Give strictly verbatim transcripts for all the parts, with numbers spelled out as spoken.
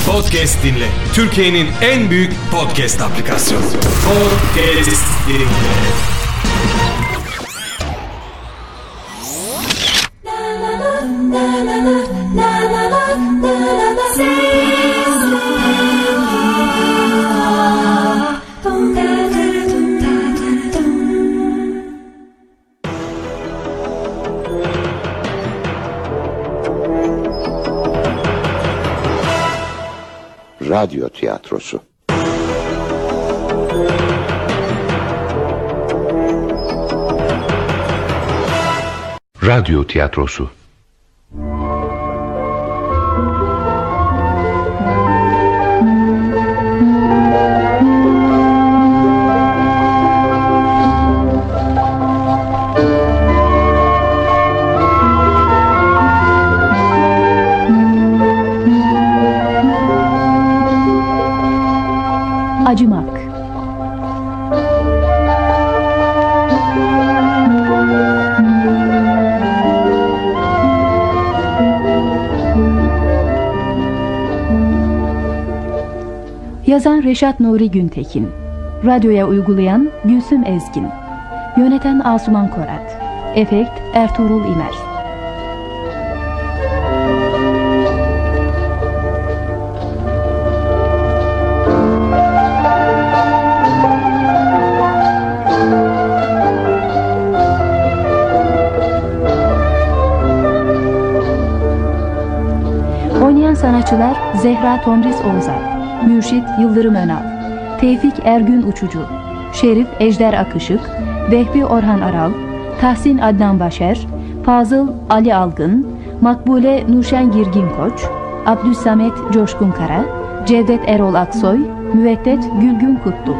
Podcast dinle. Türkiye'nin en büyük podcast aplikasyonu. Podcast dinle. Radyo tiyatrosu. Radyo tiyatrosu. Acımak. Yazan Reşat Nuri Güntekin, radyoya uygulayan Gülsüm Ezgin, yöneten Asuman Korat, efekt Ertuğrul İmer. Sanatçılar Zehra Tomris Oğuzay, Mürşit Yıldırım Önal, Tevfik Ergün Uçucu, Şerif Ejder Akışık, Vehbi Orhan Aral, Tahsin Adnan Başer, Fazıl Ali Algın, Makbule Nurşen Girgin Koç, Abdüssamet Coşkun Kara, Cevdet Erol Aksoy, Müveddet Gülgün Kutlu.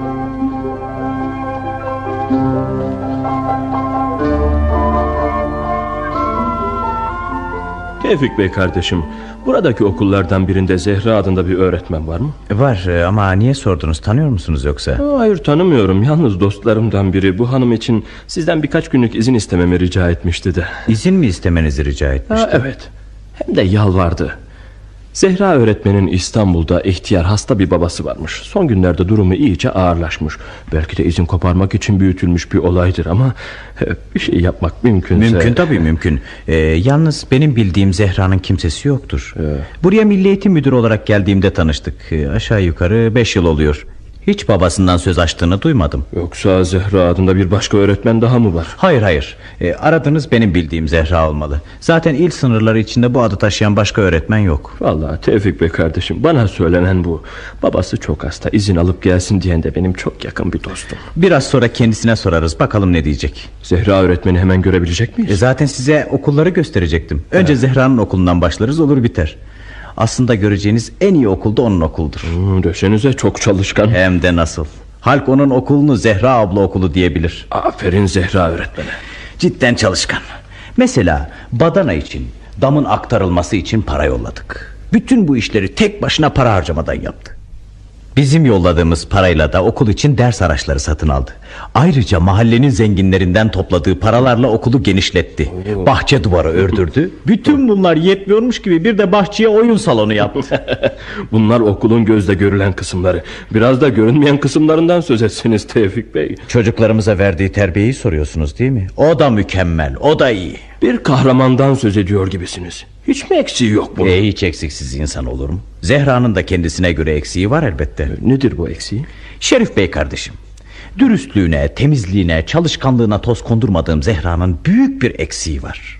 Tevfik Bey kardeşim, buradaki okullardan birinde Zehra adında bir öğretmen var mı? Var ama niye sordunuz, tanıyor musunuz yoksa? Hayır, tanımıyorum. Yalnız dostlarımdan biri bu hanım için sizden birkaç günlük izin istememi rica etmişti de. İzin mi istemenizi rica etmişti? Ha, evet, hem de yalvardı. Zehra öğretmenin İstanbul'da ihtiyar hasta bir babası varmış. Son günlerde durumu iyice ağırlaşmış. Belki de izin koparmak için büyütülmüş bir olaydır ama bir şey yapmak mümkünse... Mümkün tabii mümkün. Ee, yalnız benim bildiğim Zehra'nın kimsesi yoktur. Ee. Buraya Milli Eğitim Müdürü olarak geldiğimde tanıştık. Ee, aşağı yukarı beş yıl oluyor. Hiç babasından söz açtığını duymadım. Yoksa Zehra adında bir başka öğretmen daha mı var? Hayır hayır. E, aradığınız benim bildiğim Zehra olmalı. Zaten il sınırları içinde bu adı taşıyan başka öğretmen yok. Vallahi Tevfik Bey kardeşim, bana söylenen bu. Babası çok hasta, izin alıp gelsin diyen de benim çok yakın bir dostum. Biraz sonra kendisine sorarız, bakalım ne diyecek. Zehra öğretmeni hemen görebilecek miyiz? E, zaten size okulları gösterecektim. Önce evet. Zehra'nın okulundan başlarız, olur biter. Aslında göreceğiniz en iyi okul da onun okuludur. hmm, Desenize çok çalışkan. Hem de nasıl. Halk onun okulunu Zehra abla okulu diyebilir. Aferin Zehra öğretmene. Cidden çalışkan. Mesela badana için, damın aktarılması için para yolladık. Bütün bu işleri tek başına para harcamadan yaptı. Bizim yolladığımız parayla da okul için ders araçları satın aldı. Ayrıca mahallenin zenginlerinden topladığı paralarla okulu genişletti. Oo. Bahçe duvarı ördürdü. Bütün bunlar yetmiyormuş gibi bir de bahçeye oyun salonu yaptı. Bunlar okulun gözle görülen kısımları. Biraz da görünmeyen kısımlarından söz etsiniz Tevfik Bey. Çocuklarımıza verdiği terbiyeyi soruyorsunuz değil mi? O da mükemmel, o da iyi. Bir kahramandan söz ediyor gibisiniz. Hiç mi eksiği yok bunun? E, hiç eksiksiz insan olur mu? Zehra'nın da kendisine göre eksiği var elbette. E, nedir bu eksiği? Şerif Bey kardeşim, dürüstlüğüne, temizliğine, çalışkanlığına toz kondurmadığım Zehra'nın büyük bir eksiği var.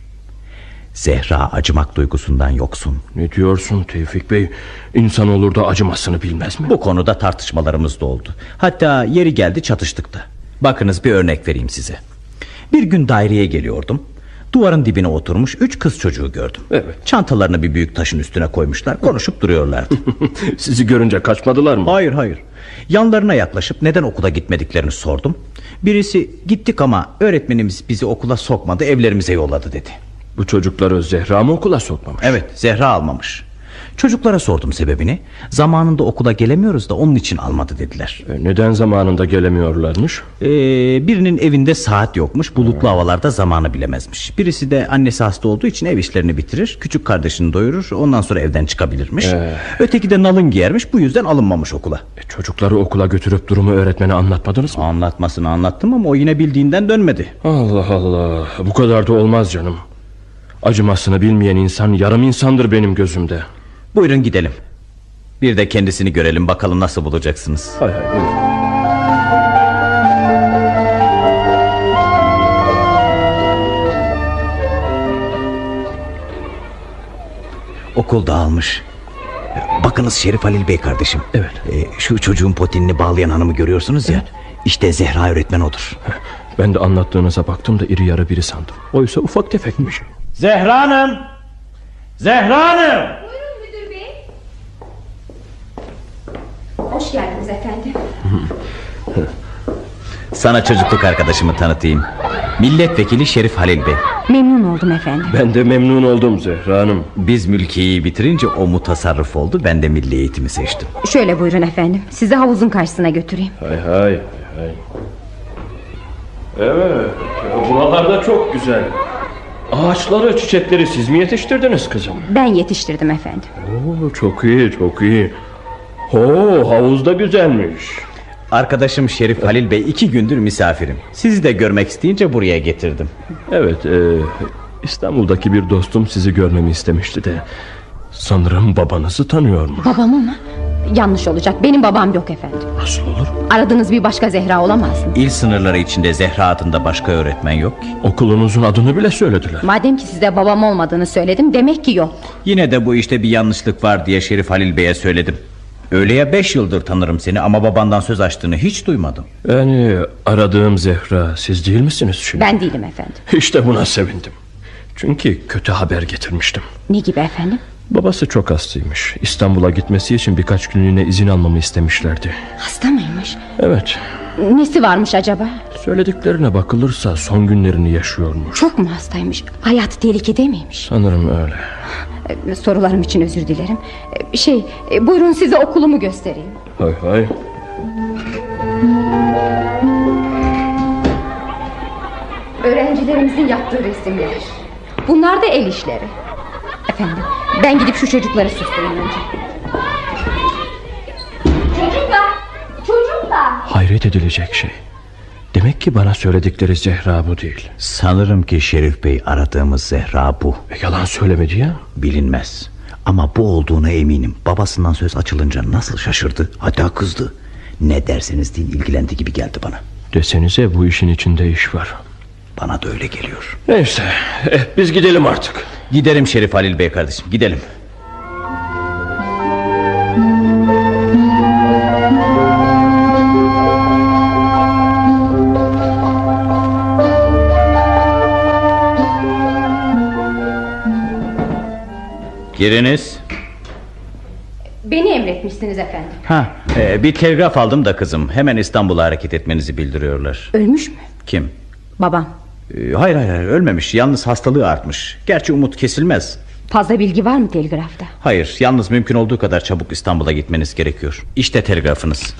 Zehra acımak duygusundan yoksun. Ne diyorsun Tevfik Bey? İnsan olur da acımasını bilmez mi? Bu konuda tartışmalarımız da oldu. Hatta yeri geldi çatıştık da. Bakınız bir örnek vereyim size. Bir gün daireye geliyordum. Duvarın dibine oturmuş üç kız çocuğu gördüm. Evet. Çantalarını bir büyük taşın üstüne koymuşlar, konuşup duruyorlardı. Sizi görünce kaçmadılar mı? Hayır hayır. Yanlarına yaklaşıp neden okula gitmediklerini sordum. Birisi gittik ama öğretmenimiz bizi okula sokmadı, evlerimize yolladı dedi. Bu çocukları Zehra mı okula sokmamış? Evet, Zehra almamış. Çocuklara sordum sebebini. Zamanında okula gelemiyoruz da onun için almadı dediler. E, neden zamanında gelemiyorlarmış? Ee, birinin evinde saat yokmuş, bulutlu havalarda zamanı bilemezmiş. Birisi de annesi hasta olduğu için ev işlerini bitirir, küçük kardeşini doyurur, ondan sonra evden çıkabilirmiş. Ee. Öteki de nalın giyermiş, bu yüzden alınmamış okula. E, çocukları okula götürüp durumu öğretmene anlatmadınız mı? Anlatmasını anlattım ama o yine bildiğinden dönmedi. Allah Allah, bu kadar da olmaz canım. Acımasını bilmeyen insan yarım insandır benim gözümde. Buyurun gidelim. Bir de kendisini görelim, bakalım nasıl bulacaksınız. Hay hay, buyurun. Okul dağılmış. Bakınız Şerif Halil Bey kardeşim. Evet. Ee, şu çocuğun potinini bağlayan hanımı görüyorsunuz ya. Evet. İşte Zehra öğretmen odur. Ben de anlattığınıza baktım da iri yarı biri sandım. Oysa ufak tefekmiş. Zehra Hanım! Zehra Hanım! Buyurun müdür bey. Hoş geldiniz efendim. Sana çocukluk arkadaşımı tanıtayım. Milletvekili Şerif Halil Bey. Memnun oldum efendim. Ben de memnun oldum Zehra Hanım. Biz mülkiyeyi bitirince o mutasarrıf oldu, ben de milli eğitimi seçtim. Şöyle buyurun efendim, sizi havuzun karşısına götüreyim. Hay hay hay hay. Evet, buralarda çok güzel. Ağaçları, çiçekleri siz mi yetiştirdiniz kızım? Ben yetiştirdim efendim. Oo, çok iyi, çok iyi. Oo, havuz da güzelmiş. Arkadaşım Şerif Halil Bey iki gündür misafirim. Sizi de görmek isteyince buraya getirdim. Evet, e, İstanbul'daki bir dostum sizi görmemi istemişti de sanırım babanızı tanıyormuş. Babamı mı? Yanlış olacak, benim babam yok efendim. Nasıl olur? Aradığınız bir başka Zehra olamaz mı? İl sınırları içinde Zehra adında başka öğretmen yok ki. Okulunuzun adını bile söylediler. Madem ki size babam olmadığını söyledim, demek ki yok. Yine de bu işte bir yanlışlık var diye Şerif Halil Bey'e söyledim. Öyleye beş yıldır tanırım seni ama babandan söz açtığını hiç duymadım. Yani aradığım Zehra siz değil misiniz şimdi? Ben değilim efendim. İşte buna sevindim. Çünkü kötü haber getirmiştim. Ne gibi efendim? Babası çok hastaymış. İstanbul'a gitmesi için birkaç günlüğüne izin almamı istemişlerdi. Hasta mıymış? Evet. Nesi varmış acaba? Söylediklerine bakılırsa son günlerini yaşıyormuş. Çok mu hastaymış? Hayatı tehlikede miymiş? Sanırım öyle. Ee, Sorularım için özür dilerim. Ee, Şey, e, buyurun size okulumu göstereyim. Hay hay. Öğrencilerimizin yaptığı resimler. Bunlar da el işleri. Efendim, ben gidip şu çocukları susturayım önce. Çocuklar, çocuklar. Hayret edilecek şey. Demek ki bana söyledikleri Zehra bu değil. Sanırım ki Şerif Bey aradığımız Zehra bu. E, yalan söylemedi ya. Bilinmez. Ama bu olduğuna eminim. Babasından söz açılınca nasıl şaşırdı, hatta kızdı. Ne derseniz deyin ilgilendi gibi geldi bana. Desenize bu işin içinde iş var. Bana da öyle geliyor. Neyse, eh, biz gidelim artık. Gidelim Şerif Halil Bey kardeşim, gidelim. Giriniz. Beni emretmişsiniz efendim. Ha, e, bir telgraf aldım da kızım. Hemen İstanbul'a hareket etmenizi bildiriyorlar. Ölmüş mü? Kim? Babam. E, hayır hayır ölmemiş. Yalnız hastalığı artmış. Gerçi umut kesilmez. Fazla bilgi var mı telgrafta? Hayır, yalnız mümkün olduğu kadar çabuk İstanbul'a gitmeniz gerekiyor. İşte telgrafınız.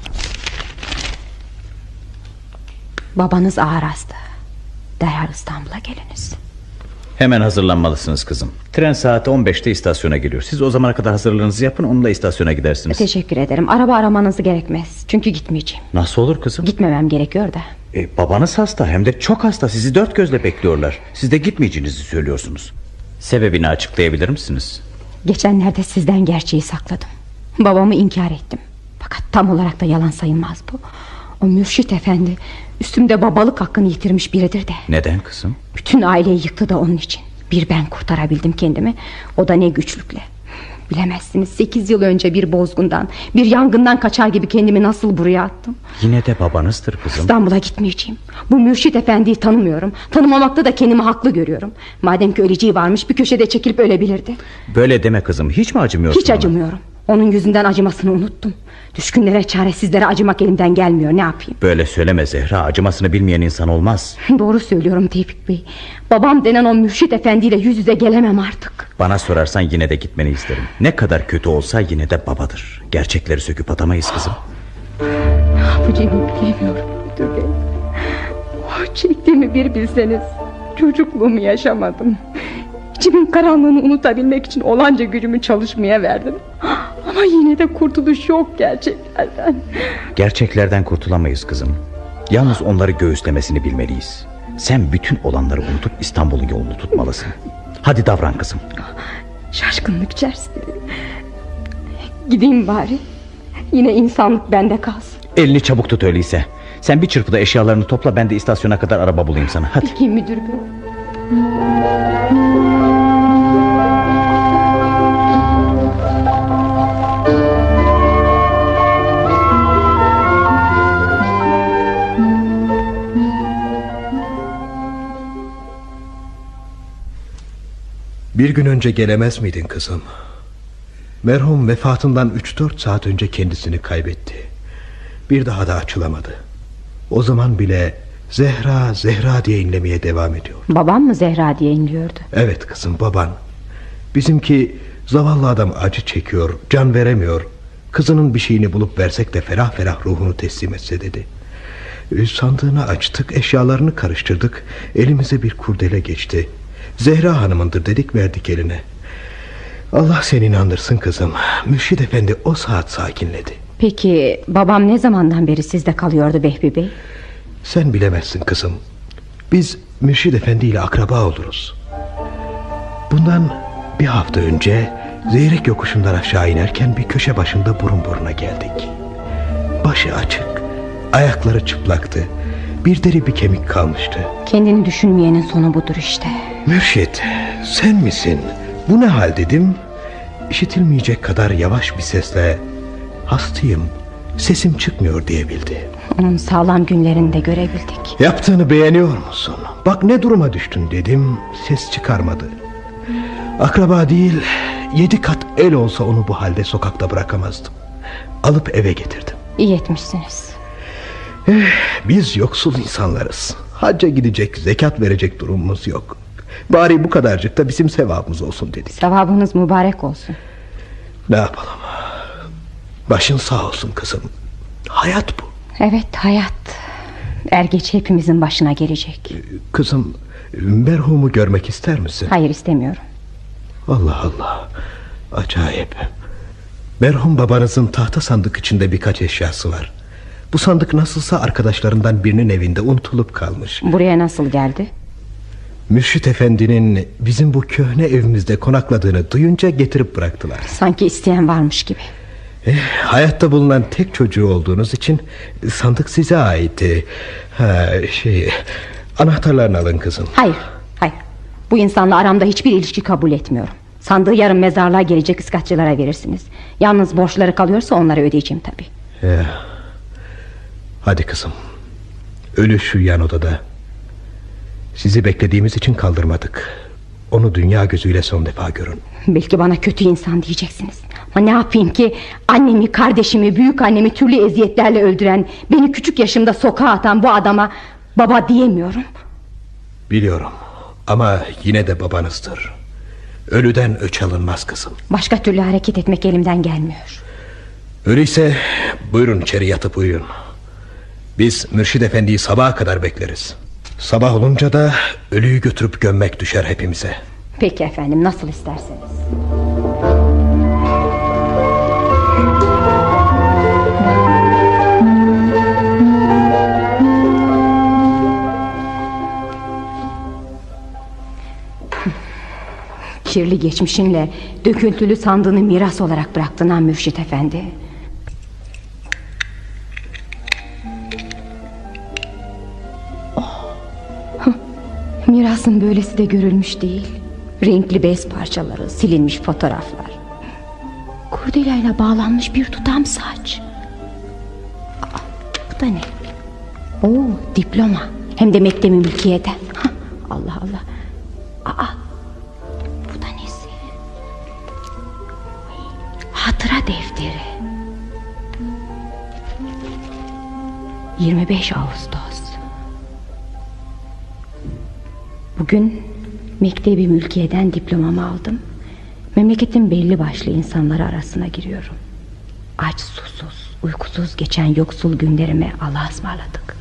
Babanız ağır hasta. Derhal İstanbul'a geliniz. Hemen hazırlanmalısınız kızım. Tren saati on beşte istasyona geliyor. Siz o zamana kadar hazırlığınızı yapın, onunla istasyona gidersiniz. Teşekkür ederim. Araba aramanız gerekmez. Çünkü gitmeyeceğim. Nasıl olur kızım? Gitmemem gerekiyor da. E, babanız hasta, hem de çok hasta. Sizi dört gözle bekliyorlar. Siz de gitmeyeceğinizi söylüyorsunuz. Sebebini açıklayabilir misiniz? Geçenlerde sizden gerçeği sakladım. Babamı inkar ettim. Fakat tam olarak da yalan sayılmaz bu. O mürşit efendi üstümde babalık hakkını yitirmiş biridir de. Neden kızım? Bütün aileyi yıktı da onun için. Bir ben kurtarabildim kendimi. O da ne güçlükle. Bilemezsiniz, sekiz yıl önce bir bozgundan, bir yangından kaçar gibi kendimi nasıl buraya attım. Yine de babanızdır kızım. İstanbul'a gitmeyeceğim. Bu mürşit efendiyi tanımıyorum. Tanımamakta da kendimi haklı görüyorum. Madem ki öleceği varmış, bir köşede çekilip ölebilirdi. Böyle deme kızım, hiç mi acımıyorsun Hiç ona? acımıyorum. Onun yüzünden acımasını unuttum. Düşkünlere, çaresizlere acımak elimden gelmiyor, ne yapayım? Böyle söyleme Zehra, acımasını bilmeyen insan olmaz. Doğru söylüyorum Tevfik Bey. Babam denen o Mürşit efendiyle yüz yüze gelemem artık. Bana sorarsan yine de gitmeni isterim. Ne kadar kötü olsa yine de babadır. Gerçekleri söküp atamayız kızım. Ne yapacağımı bilemiyorum müdür bey. Oh, çektiğimi bir bilseniz. Çocukluğumu yaşamadım. İçimin karanlığını unutabilmek için olanca gücümü çalışmaya verdim. Ama yine de kurtuluş yok gerçeklerden. Gerçeklerden kurtulamayız kızım. Yalnız onları göğüslemesini bilmeliyiz. Sen bütün olanları unutup İstanbul'un yolunu tutmalısın. Hadi davran kızım. Şaşkınlık içerisinde. Gideyim bari. Yine insanlık bende kalsın. Elini çabuk tut öyleyse. Sen bir çırpıda eşyalarını topla, ben de istasyona kadar araba bulayım sana. Hadi. Peki müdür bey. Bir gün önce gelemez miydin kızım? Merhum vefatından üç dört saat önce kendisini kaybetti. Bir daha da açılamadı. O zaman bile Zehra, Zehra diye inlemeye devam ediyor. Babam mı Zehra diye inliyordu? Evet kızım, baban. Bizimki zavallı adam acı çekiyor, can veremiyor. Kızının bir şeyini bulup versek de ferah ferah ruhunu teslim etse dedi. Sandığını açtık, eşyalarını karıştırdık. Elimize bir kurdele geçti. Zehra hanımındır dedik, verdik eline. Allah seni inandırsın kızım. Mürşit efendi o saat sakinledi. Peki babam ne zamandan beri sizde kalıyordu Vehbi Bey? Sen bilemezsin kızım. Biz Mürşit efendi ile akraba oluruz. Bundan bir hafta önce Zeyrek yokuşundan aşağı inerken bir köşe başında burun buruna geldik. Başı açık, ayakları çıplaktı. Bir deri bir kemik kalmıştı. Kendini düşünmeyenin sonu budur işte. Mürşit, sen misin? Bu ne hal dedim. İşitilmeyecek kadar yavaş bir sesle hastayım, sesim çıkmıyor diyebildi. Onun sağlam günlerini de görebildik. Yaptığını beğeniyor musun? Bak ne duruma düştün dedim, ses çıkarmadı. Akraba değil, yedi kat el olsa onu bu halde sokakta bırakamazdım. Alıp eve getirdim. İyi etmişsiniz. Eh, biz yoksul insanlarız. Hacca gidecek, zekat verecek durumumuz yok. Bari bu kadarcık da bizim sevabımız olsun dedik. Sevabınız mübarek olsun. Ne yapalım? Başın sağ olsun kızım. Hayat bu. Evet, hayat. Er geç hepimizin başına gelecek. Kızım, merhumu görmek ister misin? Hayır, istemiyorum. Allah Allah, acayip. Merhum babanızın tahta sandık içinde birkaç eşyası var. Bu sandık nasılsa arkadaşlarından birinin evinde unutulup kalmış. Buraya nasıl geldi? Mürşit efendinin bizim bu köhne evimizde konakladığını duyunca getirip bıraktılar. Sanki isteyen varmış gibi. eh, Hayatta bulunan tek çocuğu olduğunuz için sandık size aitti. Ha, şey, anahtarlarını alın kızım. Hayır, hayır. Bu insanla aramda hiçbir ilişki kabul etmiyorum. Sandığı yarın mezarlığa gelecek ıskatçılara verirsiniz. Yalnız borçları kalıyorsa onları ödeyeceğim tabii. eh. Hadi kızım. Ölü şu yan odada. Sizi beklediğimiz için kaldırmadık. Onu dünya gözüyle son defa görün. Belki bana kötü insan diyeceksiniz. Ama ne yapayım ki? Annemi, kardeşimi, büyük annemi türlü eziyetlerle öldüren, beni küçük yaşımda sokağa atan bu adama baba diyemiyorum. Biliyorum. Ama yine de babanızdır. Ölüden öç alınmaz kızım. Başka türlü hareket etmek elimden gelmiyor. Öyleyse buyurun içeri yatıp uyuyun. Biz Mürşit efendiyi sabaha kadar bekleriz. Sabah olunca da ölüyü götürüp gömmek düşer hepimize. Peki efendim, nasıl isterseniz. Kirli geçmişinle döküntülü sandığını miras olarak bıraktın ha Mürşit efendi. Mirasın böylesi de görülmüş değil. Renkli bez parçaları, silinmiş fotoğraflar, kurdelayla bağlanmış bir tutam saç. Aa, bu da ne? Oo, diploma. Hem de mektebi mülkiyeden. Hah, Allah Allah. Aa, bu da nesi? Hatıra defteri. yirmi beş Ağustos. Bugün Mektebi Mülkiye'den diplomamı aldım. Memleketin belli başlı insanları arasına giriyorum. Aç, susuz, uykusuz geçen yoksul günlerime Allah'a ısmarladık.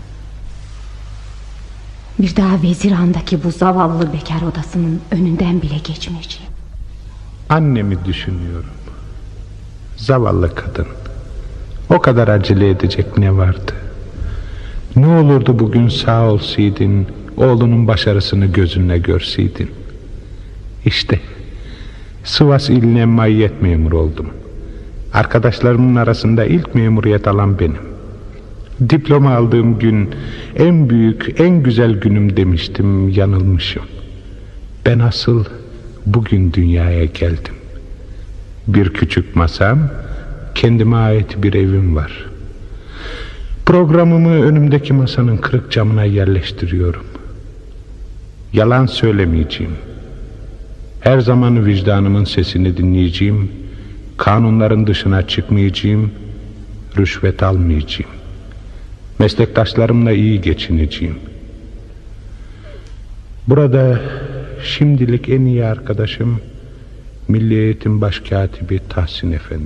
Bir daha Veziran'daki bu zavallı bekar odasının önünden bile geçmeyeceğim. Annemi düşünüyorum. Zavallı kadın. O kadar acele edecek ne vardı? Ne olurdu bugün sağ olsaydın, oğlunun başarısını gözünle görseydin. İşte Sivas iline maiyet memuru oldum. Arkadaşlarımın arasında ilk memuriyet alan benim. Diploma aldığım gün en büyük, en güzel günüm demiştim, yanılmışım. Ben asıl bugün dünyaya geldim. Bir küçük masam, kendime ait bir evim var. Programımı önümdeki masanın kırık camına yerleştiriyorum. Yalan söylemeyeceğim. Her zaman vicdanımın sesini dinleyeceğim. Kanunların dışına çıkmayacağım. Rüşvet almayacağım. Meslektaşlarımla iyi geçineceğim. Burada şimdilik en iyi arkadaşım Milli Eğitim Başkatibi Tahsin Efendi.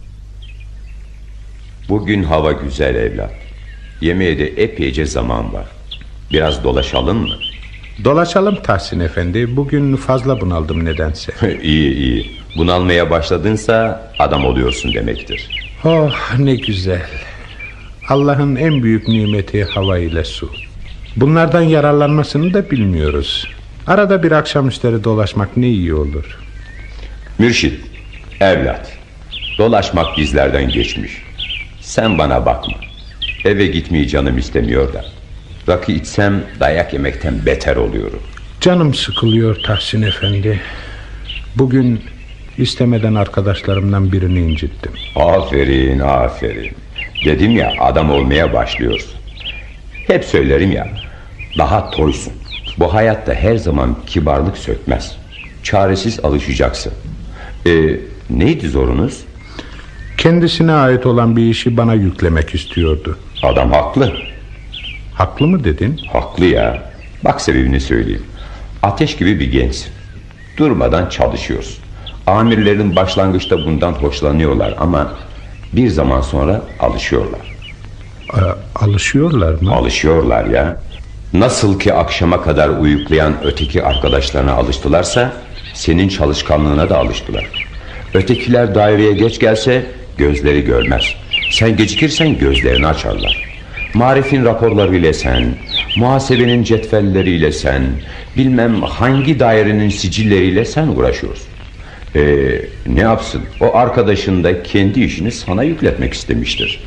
Bugün hava güzel evlat. Yemeğe de epeyce zaman var. Biraz dolaşalım mı? Dolaşalım Tahsin Efendi. Bugün fazla bunaldım nedense. İyi iyi. Bunalmaya başladınsa adam oluyorsun demektir. Oh ne güzel. Allah'ın en büyük nimeti hava ile su. Bunlardan yararlanmasını da bilmiyoruz. Arada bir akşamüstleri dolaşmak ne iyi olur. Mürşit, evlat, dolaşmak bizlerden geçmiş. Sen bana bakma. Eve gitmeyi canım istemiyor da. Rakı içsem dayak yemekten beter oluyorum. Canım sıkılıyor Tahsin Efendi. Bugün istemeden arkadaşlarımdan birini incittim. Aferin aferin. Dedim ya, adam olmaya başlıyorsun. Hep söylerim ya, daha toysun. Bu hayatta her zaman kibarlık sökmez. Çaresiz alışacaksın. Ee, neydi zorunuz? Kendisine ait olan bir işi bana yüklemek istiyordu. Adam haklı. Haklı mı dedin? Haklı ya. Bak sebebini söyleyeyim. Ateş gibi bir gençsin. Durmadan çalışıyorsun. Amirlerin başlangıçta bundan hoşlanıyorlar ama bir zaman sonra alışıyorlar. A, alışıyorlar mı? Alışıyorlar ya. Nasıl ki akşama kadar uyuklayan öteki arkadaşlarına alıştılarsa senin çalışkanlığına da alıştılar. Ötekiler daireye geç gelse gözleri görmez. Sen gecikirsen gözlerini açarlar. Marifin raporlarıyla sen, muhasebenin cetvelleriyle sen, bilmem hangi dairenin sicilleriyle sen uğraşıyorsun. Ee, ne yapsın? O arkadaşın da kendi işini sana yükletmek istemiştir.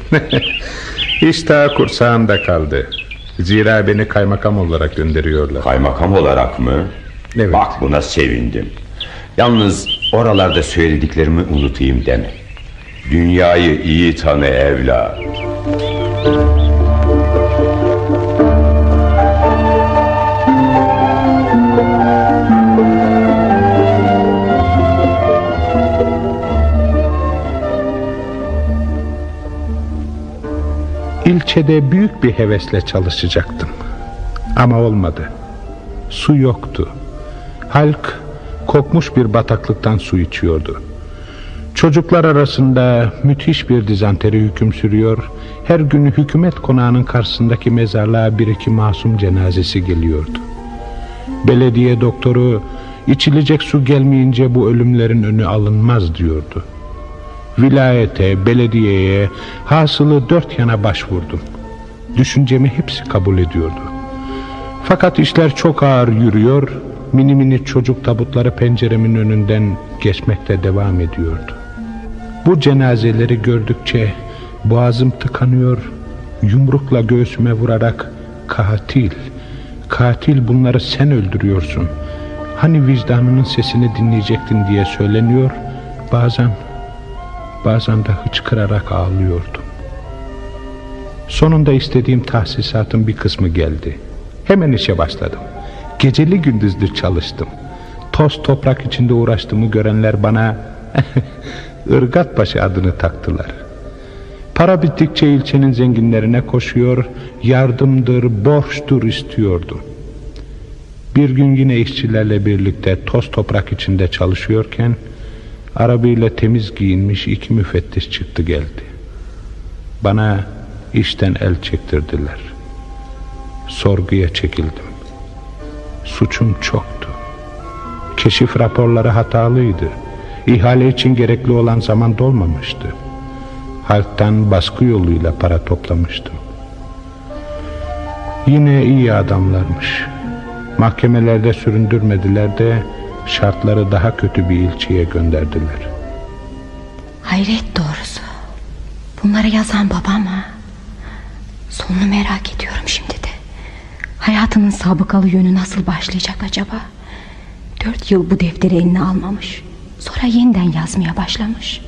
İş daha kursağımda kaldı. Zira beni kaymakam olarak gönderiyorlar. Kaymakam olarak mı? Evet. Bak buna sevindim. Yalnız oralarda söylediklerimi unutayım deme. Dünyayı iyi tanı evlat. İlçede büyük bir hevesle çalışacaktım. Ama olmadı. Su yoktu. Halk kokmuş bir bataklıktan su içiyordu. Çocuklar arasında müthiş bir dizanteri hüküm sürüyor. Her gün hükümet konağının karşısındaki mezarlığa bir iki masum cenazesi geliyordu. Belediye doktoru içilecek su gelmeyince bu ölümlerin önü alınmaz diyordu. Vilayete, belediyeye, hasılı dört yana başvurdum. Düşüncemi hepsi kabul ediyordu. Fakat işler çok ağır yürüyor, mini mini çocuk tabutları penceremin önünden geçmekte devam ediyordu. Bu cenazeleri gördükçe boğazım tıkanıyor, yumrukla göğsüme vurarak katil, katil bunları sen öldürüyorsun. Hani vicdanının sesini dinleyecektin diye söyleniyor, bazen... Bazen de hıçkırarak ağlıyordum. Sonunda istediğim tahsisatın bir kısmı geldi. Hemen işe başladım. Geceli gündüzlü çalıştım. Toz toprak içinde uğraştığımı görenler bana Irgatbaşı adını taktılar. Para bittikçe ilçenin zenginlerine koşuyor, yardımdır, borçtur istiyordu. Bir gün yine işçilerle birlikte toz toprak içinde çalışıyorken arabıyla temiz giyinmiş iki müfettiş çıktı geldi. Bana işten el çektirdiler. Sorguya çekildim. Suçum çoktu. Keşif raporları hatalıydı. İhale için gerekli olan zaman dolmamıştı. Halktan baskı yoluyla para toplamıştım. Yine iyi adamlarmış. Mahkemelerde süründürmediler de şartları daha kötü bir ilçeye gönderdiler. Hayret doğrusu. Bunları yazan babam ha. Sonunu merak ediyorum şimdi de. Hayatının sabıkalı yönü nasıl başlayacak acaba? Dört yıl bu defteri eline almamış. Sonra yeniden yazmaya başlamış.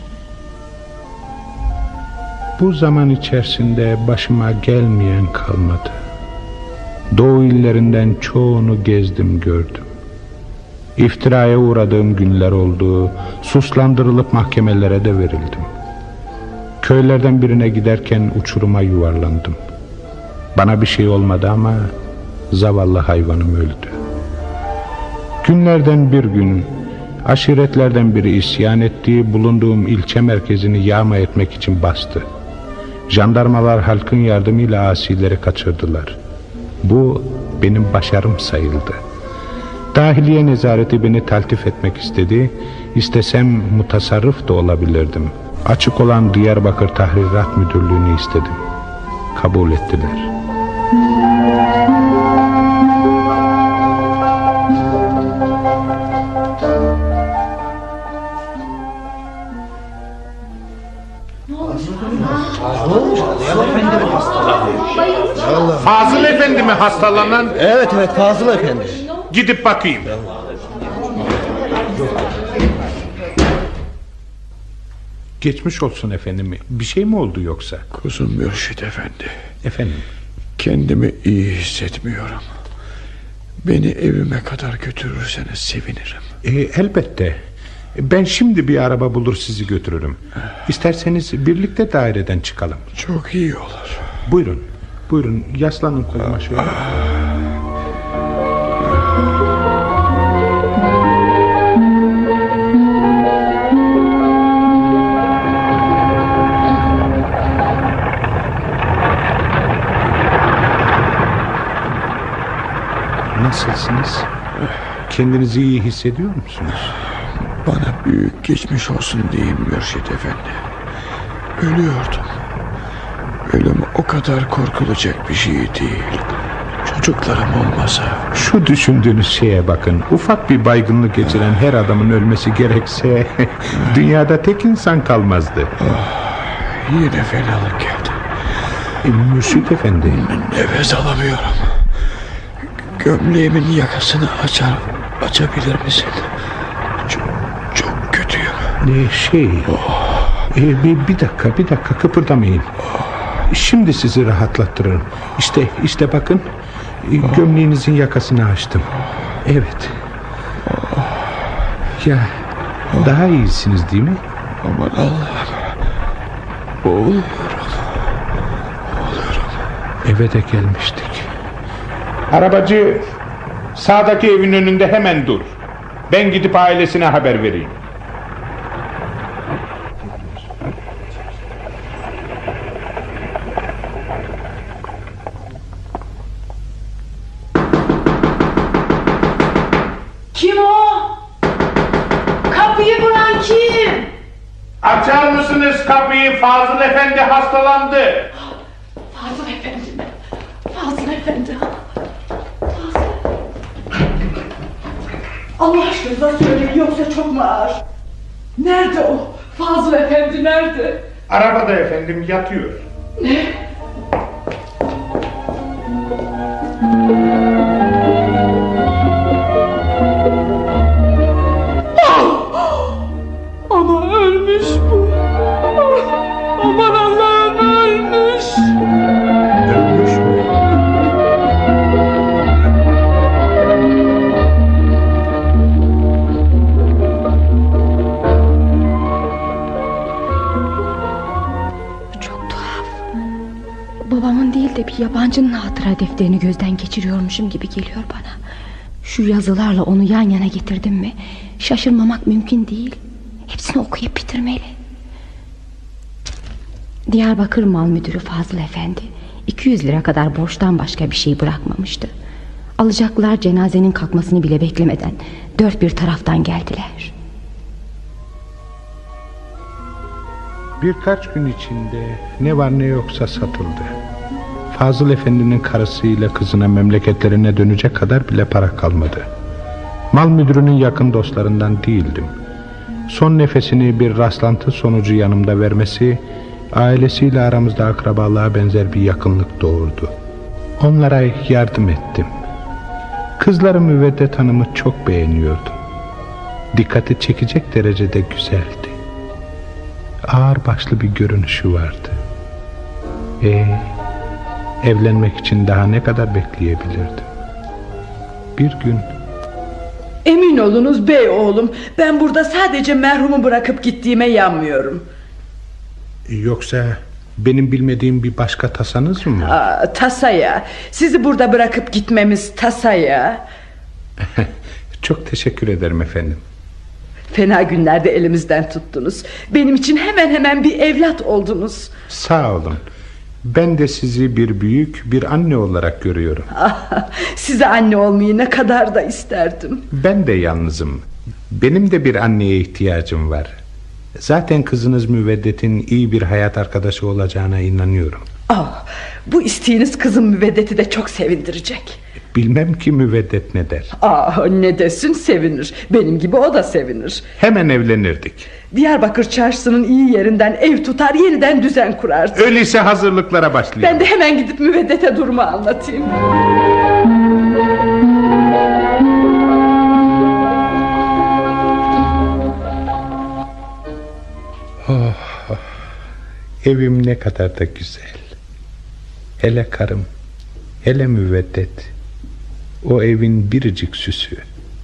Bu zaman içerisinde başıma gelmeyen kalmadı. Doğu illerinden çoğunu gezdim gördüm. İftiraya uğradığım günler oldu. Suslandırılıp mahkemelere de verildim. Köylerden birine giderken uçuruma yuvarlandım. Bana bir şey olmadı ama zavallı hayvanım öldü. Günlerden bir gün aşiretlerden biri isyan etti, bulunduğum ilçe merkezini yağma etmek için bastı. Jandarmalar halkın yardımıyla asileri kaçırdılar. Bu benim başarım sayıldı. Dahiliye nezareti beni taltif etmek istedi. İstesem mutasarrıf da olabilirdim. Açık olan Diyarbakır Tahrirat Müdürlüğü'nü istedim. Kabul ettiler. Fazıl Efendi mi hastalanan? Evet evet Fazıl Efendi. Gidip bakayım. Geçmiş olsun efendim. Bir şey mi oldu yoksa? Kuzum Mürşit Efendi. Efendim? Kendimi iyi hissetmiyorum. Beni evime kadar götürürseniz sevinirim. E, elbette. Ben şimdi bir araba bulur sizi götürürüm. İsterseniz birlikte daireden çıkalım. Çok iyi olur. Buyurun. Buyurun yaslanın koluma şöyle. Nasılsınız? Kendinizi iyi hissediyor musunuz? Bana büyük geçmiş olsun deyin Mürşit Efendi. Ölüyordum. Ölüm o kadar korkulacak bir şey değil. Çocuklarım olmasa. Şu düşündüğünüz şeye bakın. Ufak bir baygınlık geçiren her adamın ölmesi gerekse dünyada tek insan kalmazdı. Oh, yine fenalık geldi. E, Mürşit Efendi. Nefes alamıyorum. Gömleğimin yakasını açar, açabilir misin? Çok, çok kötüyüm. E, şey e, bir, bir dakika bir dakika kıpırdamayın. Şimdi sizi rahatlattırırım. İşte işte bakın e, gömleğinizin yakasını açtım. Evet. Ya daha iyisiniz değil mi? Aman Allah'ım. Boğuluyorum. Boğuluyorum. Eve de gelmiştik. Arabacı, sağdaki evin önünde hemen dur. Ben gidip ailesine haber vereyim. Kim o? Kapıyı vuran kim? Açar mısınız kapıyı? Fazıl Efendi hastalandı. Fazıl Efendi mi? Fazıl Efendi. Allah aşkına söyleyin yoksa çok mu ağır? Nerede o? Fazıl Efendi nerede? Arabada efendim yatıyor. Ne? Ama ölmüş bu. Aman Allah'ım ölmüş. Ölmüş mü? babamın değil de bir yabancının hatıra defterini gözden geçiriyormuşum gibi geliyor bana. Şu yazılarla onu yan yana getirdim mi şaşırmamak mümkün değil. Hepsini okuyup bitirmeli. Diyarbakır Mal Müdürü Fazıl Efendi iki yüz lira kadar borçtan başka bir şey bırakmamıştı. Alacaklılar cenazenin kalkmasını bile beklemeden dört bir taraftan geldiler. Birkaç gün içinde ne var ne yoksa satıldı. Fazıl Efendi'nin karısıyla kızına memleketlerine dönecek kadar bile para kalmadı. Mal müdürünün yakın dostlarından değildim. Son nefesini bir rastlantı sonucu yanımda vermesi, ailesiyle aramızda akrabalığa benzer bir yakınlık doğurdu. Onlara yardım ettim. Kızları Müveddet Hanım'ı çok beğeniyordum. Dikkati çekecek derecede güzeldi. Ağırbaşlı bir görünüşü vardı. Ee, evlenmek için daha ne kadar bekleyebilirdim? Bir gün... Emin olunuz bey oğlum, ben burada sadece merhumu bırakıp gittiğime yanmıyorum. Yoksa benim bilmediğim bir başka tasanız mı? Aa, tasaya. Sizi burada bırakıp gitmemiz tasaya. Çok teşekkür ederim efendim. Fena günlerde elimizden tuttunuz. Benim için hemen hemen bir evlat oldunuz. Sağ olun. Ben de sizi bir büyük, bir anne olarak görüyorum. Ah, size anne olmayı ne kadar da isterdim. Ben de yalnızım. Benim de bir anneye ihtiyacım var. Zaten kızınız Müveddet'in iyi bir hayat arkadaşı olacağına inanıyorum. Ah, bu isteğiniz kızım Müveddet'i de çok sevindirecek. Bilmem ki Müveddet ne der. Ah, ne desin, sevinir. Benim gibi o da sevinir. Hemen evlenirdik. Diyarbakır çarşısının iyi yerinden ev tutar, yeniden düzen kurardık. Öyleyse hazırlıklara başlayalım. Ben de hemen gidip Müveddet'e durumu anlatayım. Oh, oh. Evim ne kadar da güzel. Hele karım, hele Müveddet. O evin biricik süsü.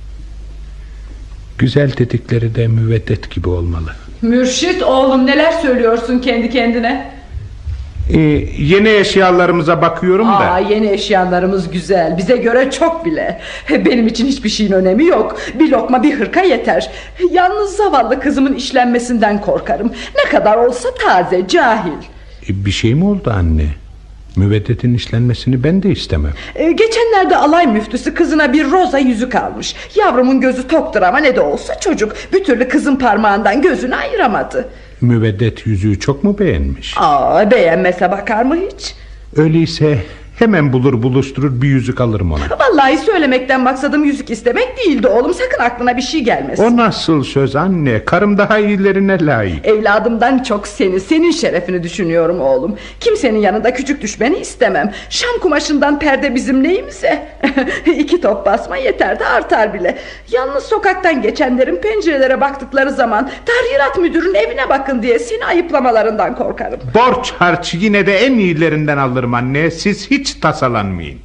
Güzel dedikleri de Müveddet gibi olmalı. Mürşit oğlum, neler söylüyorsun kendi kendine? Ee, yeni eşyalarımıza bakıyorum Aa, da. Yeni eşyalarımız güzel, bize göre çok bile. Benim için hiçbir şeyin önemi yok. Bir lokma bir hırka yeter. Yalnız zavallı kızımın işlenmesinden korkarım. Ne kadar olsa taze, cahil. Ee, bir şey mi oldu anne? Müveddet'in işlenmesini ben de istemem. Ee, geçenlerde alay müftüsü kızına bir roza yüzük almış. Yavrumun gözü toktur ama ne de olsa çocuk. Bir türlü kızın parmağından gözünü ayıramadı. Müveddet yüzüğü çok mu beğenmiş? Aa, beğenmese bakar mı hiç? Öyleyse hemen bulur buluşturur bir yüzük alırım ona. Vallahi söylemekten maksadım yüzük istemek değildi oğlum. Sakın aklına bir şey gelmesin. O nasıl söz anne? Karım daha iyilerine layık. Evladımdan çok seni, senin şerefini düşünüyorum oğlum. Kimsenin yanında küçük düşmeni istemem. Şam kumaşından perde bizim neyimize? İki top basma yeter de artar bile. Yalnız sokaktan geçenlerin pencerelere baktıkları zaman tahrirat müdürün evine bakın diye seni ayıplamalarından korkarım. Borç harç yine de en iyilerinden alırım anne. Siz hiç tasalanmayın.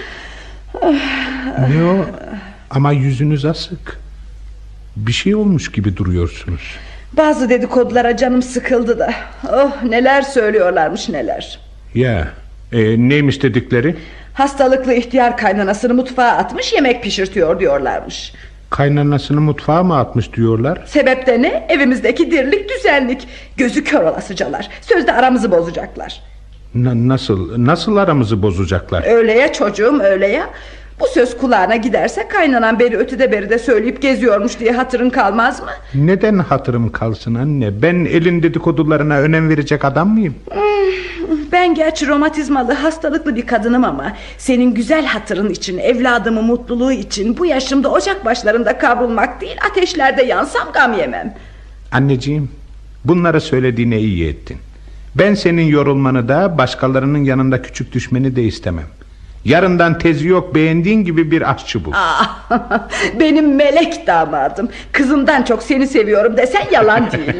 Ne o? Ama yüzünüz asık. Bir şey olmuş gibi duruyorsunuz. Bazı dedikodulara canım sıkıldı da. Oh, neler söylüyorlarmış neler. Ya e, neymiş dedikleri? Hastalıklı ihtiyar kaynanasını mutfağa atmış, yemek pişirtiyor diyorlarmış. Kaynanasını mutfağa mı atmış diyorlar? Sebep de ne? Evimizdeki dirlik düzenlik. Gözü kör olasıcalar. Sözde aramızı bozacaklar. Na, nasıl nasıl aramızı bozacaklar? Öyle ya çocuğum, öyle ya. Bu söz kulağına giderse kaynanan beri ötede beri de söyleyip geziyormuş diye hatırın kalmaz mı? Neden hatırım kalsın anne? Ben elin dedikodularına önem verecek adam mıyım? Ben gerçi romatizmalı, hastalıklı bir kadınım ama senin güzel hatırın için, evladımın mutluluğu için bu yaşımda ocak başlarında kavrulmak değil, ateşlerde yansam gam yemem. Anneciğim, bunları söylediğine iyi ettin. Ben senin yorulmanı da, başkalarının yanında küçük düşmeni de istemem. Yarından tezi yok, beğendiğin gibi bir aşçı bul. Ah, benim melek damadım. Kızımdan çok seni seviyorum desen yalan değil.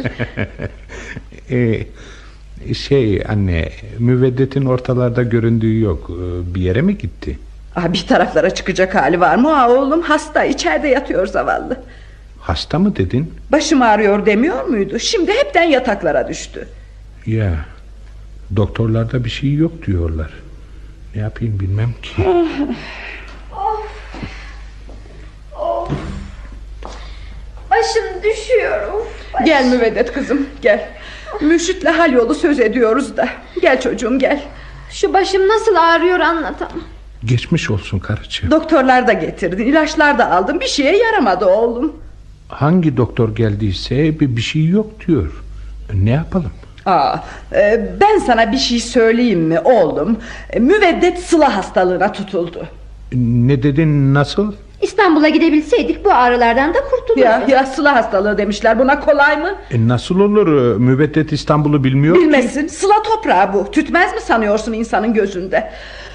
ee, Şey anne, Müveddet'in ortalarda göründüğü yok. Bir yere mi gitti? Ah, bir taraflara çıkacak hali var mı? Aa, oğlum hasta, içeride yatıyor zavallı. Hasta mı dedin? Başım ağrıyor demiyor muydu? Şimdi hepten yataklara düştü. Ya Doktorlarda bir şey yok diyorlar. Ne yapayım bilmem ki. Of. Of. Başım düşüyor. Başım. Gel Müveddet kızım gel. Mürşit'le hal yolu söz ediyoruz da. Gel çocuğum gel. Şu başım nasıl ağrıyor anlatamam. Geçmiş olsun karıcığım. Doktorlar da getirdin, ilaçlar da aldım, bir şeye yaramadı oğlum. Hangi doktor geldiyse bir, bir şey yok diyor. Ne yapalım? Aa, e, ben sana bir şey söyleyeyim mi oğlum? E, Müveddet sıla hastalığına tutuldu. Ne dedin, nasıl? İstanbul'a gidebilseydik bu ağrılardan da kurtulurduk. Ya, ya sıla hastalığı demişler, buna kolay mı? E, nasıl olur? Müveddet İstanbul'u bilmiyor Bilmesin, ki. sıla toprağı bu. Tütmez mi sanıyorsun insanın gözünde?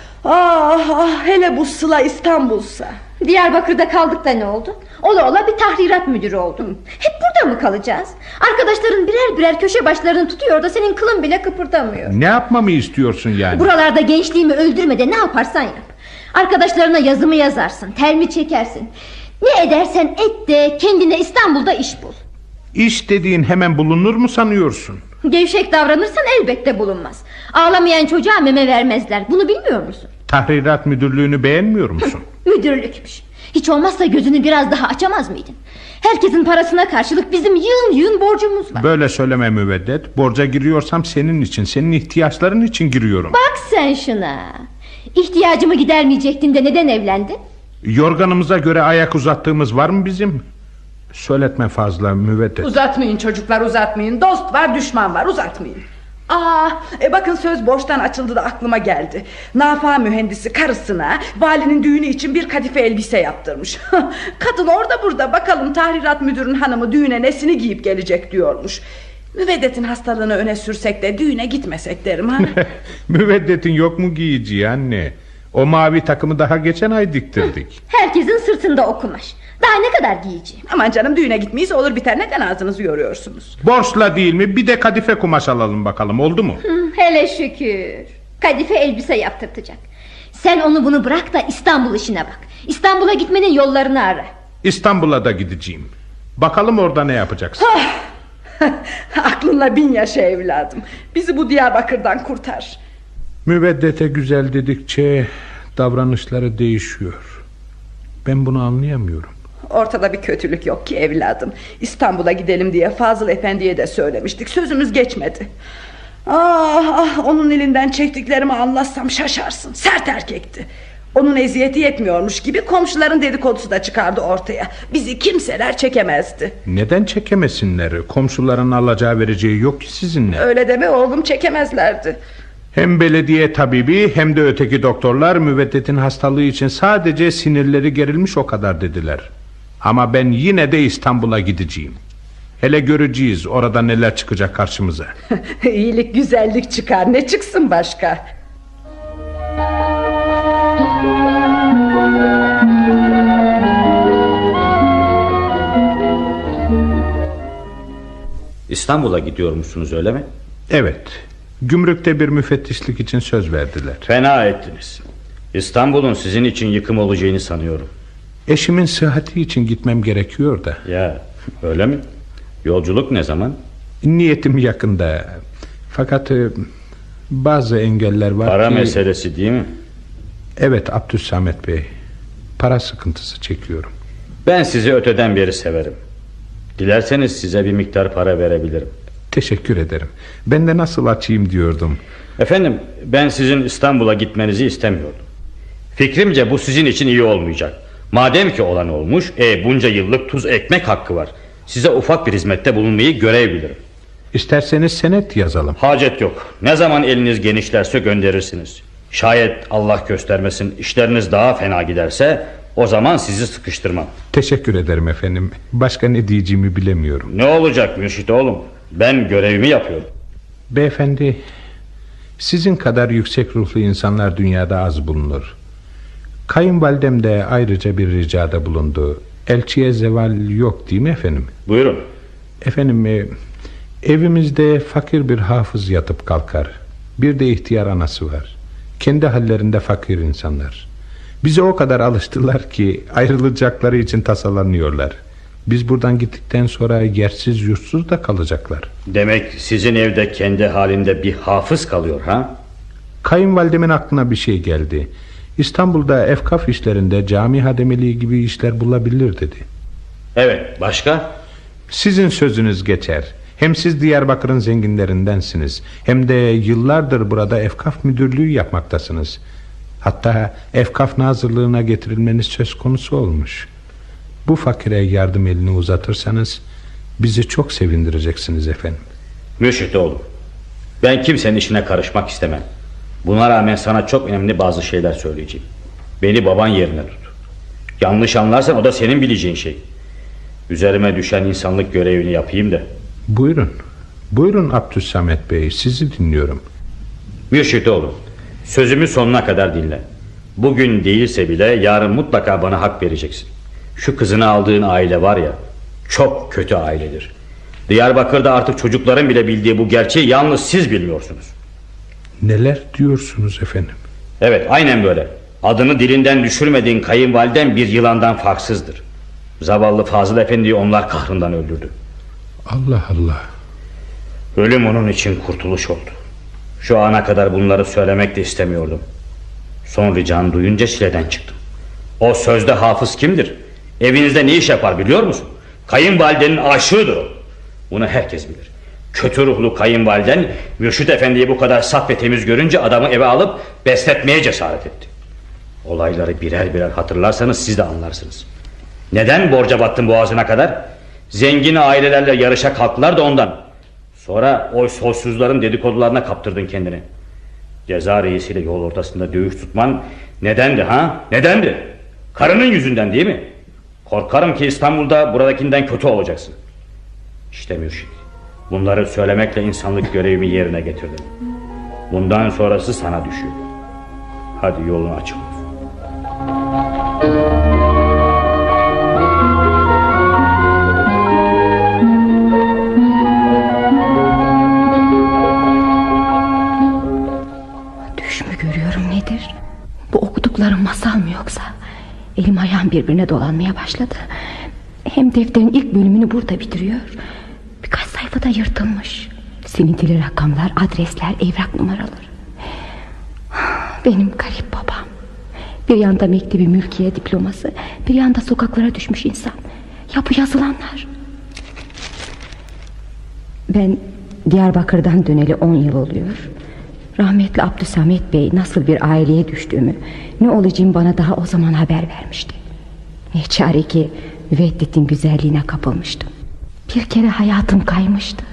Ah, ah hele bu sıla İstanbul'sa. Diyarbakır'da kaldık da ne oldu? Ola ola bir tahrirat müdürü oldum. Hep burada mı kalacağız? Arkadaşların birer birer köşe başlarını tutuyor da senin kılın bile kıpırdamıyor. Ne yapmamı istiyorsun yani? Buralarda gençliğimi öldürme de ne yaparsan yap. Arkadaşlarına yazımı yazarsın, telmi çekersin. Ne edersen et de kendine İstanbul'da iş bul. İş dediğin hemen bulunur mu sanıyorsun? Gevşek davranırsan elbette bulunmaz. Ağlamayan çocuğa meme vermezler. Bunu bilmiyor musun? Tahrirat müdürlüğünü beğenmiyor musun? Müdürlükmüş. Hiç olmazsa gözünü biraz daha açamaz mıydın? Herkesin parasına karşılık bizim yığın yığın borcumuz var. Böyle söyleme Müveddet. Borca giriyorsam senin için, senin ihtiyaçların için giriyorum. Bak sen şuna. İhtiyacımı gidermeyecektin de neden evlendin? Yorganımıza göre ayak uzattığımız var mı bizim? Söyletme fazla Müveddet. Uzatmayın çocuklar, uzatmayın. Dost var, düşman var, uzatmayın. Aa, e bakın söz borçtan açıldı da aklıma geldi. Nafa mühendisi karısına valinin düğünü için bir kadife elbise yaptırmış. Kadın orada burada, bakalım tahrirat müdürün hanımı düğüne nesini giyip gelecek diyormuş. Müveddet'in hastalığını öne sürsek de düğüne gitmesek derim ha. Müveddet'in yok mu giyeceği anne? O mavi takımı daha geçen ay diktirdik. Herkesin sırtında o kumaş. Daha ne kadar giyeceğim? Aman canım, düğüne gitmeyiz olur biter, neden ağzınızı yoruyorsunuz? Borçla değil mi? Bir de kadife kumaş alalım bakalım, oldu mu? Hı, hele şükür. Kadife elbise yaptırtacak. Sen onu bunu bırak da İstanbul işine bak. İstanbul'a gitmenin yollarını ara. İstanbul'a da gideceğim. Bakalım orada ne yapacaksın? Aklınla bin yaşa evladım. Bizi bu Diyarbakır'dan kurtar. Müveddete güzel dedikçe davranışları değişiyor. Ben bunu anlayamıyorum. Ortada bir kötülük yok ki evladım. İstanbul'a gidelim diye Fazıl Efendi'ye de söylemiştik. Sözümüz geçmedi. Ah ah, onun elinden çektiklerimi anlatsam şaşarsın. Sert erkekti. Onun eziyeti yetmiyormuş gibi komşuların dedikodusu da çıkardı ortaya. Bizi kimseler çekemezdi. Neden çekemesinler? Komşuların alacağı vereceği yok ki sizinle. Öyle deme oğlum, çekemezlerdi. Hem belediye tabibi hem de öteki doktorlar Müveddet'in hastalığı için sadece sinirleri gerilmiş o kadar dediler. Ama ben yine de İstanbul'a gideceğim. Hele göreceğiz orada neler çıkacak karşımıza. İyilik güzellik çıkar, ne çıksın başka? İstanbul'a gidiyor musunuz, öyle mi? Evet. Gümrükte bir müfettişlik için söz verdiler. Fena ettiniz. İstanbul'un sizin için yıkım olacağını sanıyorum. Eşimin sıhhati için gitmem gerekiyor da. Ya öyle mi? Yolculuk ne zaman? Niyetim yakında. Fakat e, bazı engeller var. Para ki... meselesi değil mi? Evet Abdülsamet Bey. Para sıkıntısı çekiyorum. Ben sizi öteden beri severim. Dilerseniz size bir miktar para verebilirim. Teşekkür ederim. Ben de nasıl açayım diyordum. Efendim, ben sizin İstanbul'a gitmenizi istemiyordum. Fikrimce bu sizin için iyi olmayacak. Madem ki olan olmuş, e, bunca yıllık tuz ekmek hakkı var. Size ufak bir hizmette bulunmayı görev bilirim. İsterseniz senet yazalım. Hacet yok. Ne zaman eliniz genişlerse gönderirsiniz. Şayet Allah göstermesin işleriniz daha fena giderse, o zaman sizi sıkıştırmam. Teşekkür ederim efendim. Başka ne diyeceğimi bilemiyorum. Ne olacak Mürşit oğlum? Ben görevimi yapıyorum. Beyefendi, sizin kadar yüksek ruhlu insanlar dünyada az bulunur. Kayınvalidem de ayrıca bir ricada bulundu. Elçiye zeval yok değil mi efendim? Buyurun. Efendim, e, evimizde fakir bir hafız yatıp kalkar. Bir de ihtiyar anası var. Kendi hallerinde fakir insanlar. Bize o kadar alıştılar ki ayrılacakları için tasalanıyorlar. Biz buradan gittikten sonra yersiz yurtsuz da kalacaklar. Demek sizin evde kendi halinde bir hafız kalıyor ha? Kayınvalidemin aklına bir şey geldi. İstanbul'da efkaf işlerinde cami hademeliği gibi işler bulabilir dedi. Evet, başka? Sizin sözünüz geçer. Hem siz Diyarbakır'ın zenginlerindensiniz, hem de yıllardır burada efkaf müdürlüğü yapmaktasınız. Hatta efkaf nazırlığına getirilmeniz söz konusu olmuş. Bu fakire yardım elini uzatırsanız bizi çok sevindireceksiniz efendim. Mürşit oğlum, ben kimsenin işine karışmak istemem. Buna rağmen sana çok önemli bazı şeyler söyleyeceğim. Beni baban yerine tut. Yanlış anlarsan o da senin bileceğin şey. Üzerime düşen insanlık görevini yapayım da. Buyurun. Buyurun Abdülsamet Bey, sizi dinliyorum. Mürşit oğlum, sözümü sonuna kadar dinle. Bugün değilse bile yarın mutlaka bana hak vereceksin. Şu kızını aldığın aile var ya, çok kötü ailedir. Diyarbakır'da artık çocukların bile bildiği bu gerçeği yalnız siz bilmiyorsunuz. Neler diyorsunuz efendim? Evet, aynen böyle. Adını dilinden düşürmediğin kayınvaliden bir yılandan farksızdır. Zavallı Fazıl Efendi'yi onlar kahrından öldürdü. Allah Allah. Ölüm onun için kurtuluş oldu. Şu ana kadar bunları söylemek de istemiyordum. Son ricanı duyunca çileden çıktım. O sözde hafız kimdir? Evinizde ne iş yapar biliyor musun? Kayınvalidenin aşığıdır o. Bunu herkes bilir. Kötü ruhlu kayınvaliden Mürşit Efendi'yi bu kadar saf ve temiz görünce adamı eve alıp besletmeye cesaret etti. Olayları birer birer hatırlarsanız siz de anlarsınız. Neden borca battın boğazına kadar? Zengin ailelerle yarışa kalktılar da ondan. Sonra o soysuzların dedikodularına kaptırdın kendini. Ceza reisiyle yol ortasında dövüş tutman nedendi ha? Nedendi? Karının yüzünden değil mi? Korkarım ki İstanbul'da buradakinden kötü olacaksın. İşte Mürşit, bunları söylemekle insanlık görevimi yerine getirdim. Bundan sonrası sana düşüyor. Hadi yolun açık olsun. Düş mü görüyorum nedir? Bu okuduklarım masal mı yoksa? Elim ayağım birbirine dolanmaya başladı. Hem defterin ilk bölümünü burada bitiriyor. Birkaç sayfada yırtılmış. Silintili rakamlar, adresler, evrak numaraları. Benim garip babam. Bir yanda mektebi mülkiye diploması, bir yanda sokaklara düşmüş insan. Ya bu yazılanlar? Ben Diyarbakır'dan döneli on yıl oluyor. Rahmetli Abdülsamet Bey nasıl bir aileye düştüğümü, ne olacağım bana daha o zaman haber vermişti. Ne çare ki müveddet'in güzelliğine kapılmıştım. Bir kere hayatım kaymıştı.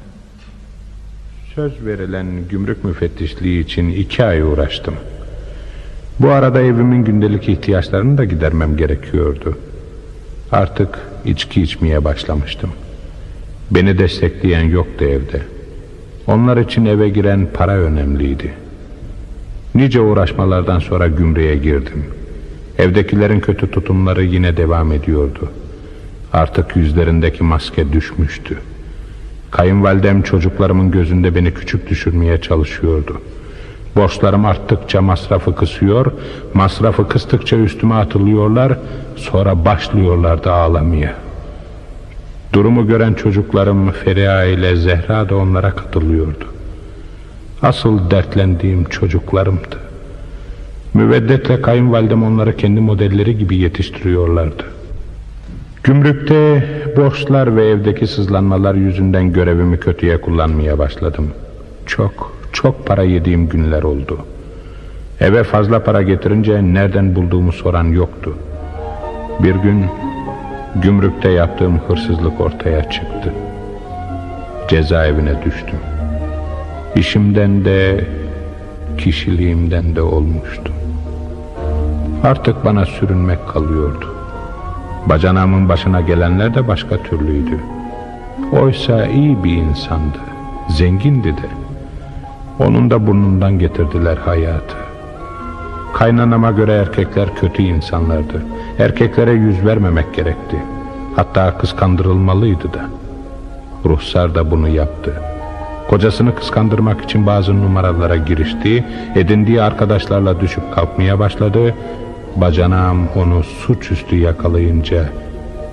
Söz verilen gümrük müfettişliği için iki ay uğraştım. Bu arada evimin gündelik ihtiyaçlarını da gidermem gerekiyordu. Artık içki içmeye başlamıştım. Beni destekleyen yoktu evde. Onlar için eve giren para önemliydi. Nice uğraşmalardan sonra gümrüğe girdim. Evdekilerin kötü tutumları yine devam ediyordu. Artık yüzlerindeki maske düşmüştü. Kayınvalidem çocuklarımın gözünde beni küçük düşürmeye çalışıyordu. Borçlarım arttıkça masrafı kısıyor, masrafı kıstıkça üstüme atılıyorlar, sonra başlıyorlardı ağlamaya. Durumu gören çocuklarım Feriha ile Zehra da onlara katılıyordu. Asıl dertlendiğim çocuklarımdı. Müveddetle kayınvalidem onları kendi modelleri gibi yetiştiriyorlardı. Gümrükte borçlar ve evdeki sızlanmalar yüzünden görevimi kötüye kullanmaya başladım. Çok, çok para yediğim günler oldu. Eve fazla para getirince nereden bulduğumu soran yoktu. Bir gün gümrükte yaptığım hırsızlık ortaya çıktı. Cezaevine düştüm. İşimden de kişiliğimden de olmuştum. Artık bana sürünmek kalıyordu. Bacanağımın başına gelenler de başka türlüydü. Oysa iyi bir insandı, zengindi de. Onun da burnundan getirdiler hayatı. Kaynanama göre erkekler kötü insanlardı. Erkeklere yüz vermemek gerekti. Hatta kıskandırılmalıydı da. Ruhsar da bunu yaptı. Kocasını kıskandırmak için bazı numaralara girişti. Edindiği arkadaşlarla düşüp kalkmaya başladı. Bacanağım onu suçüstü yakalayınca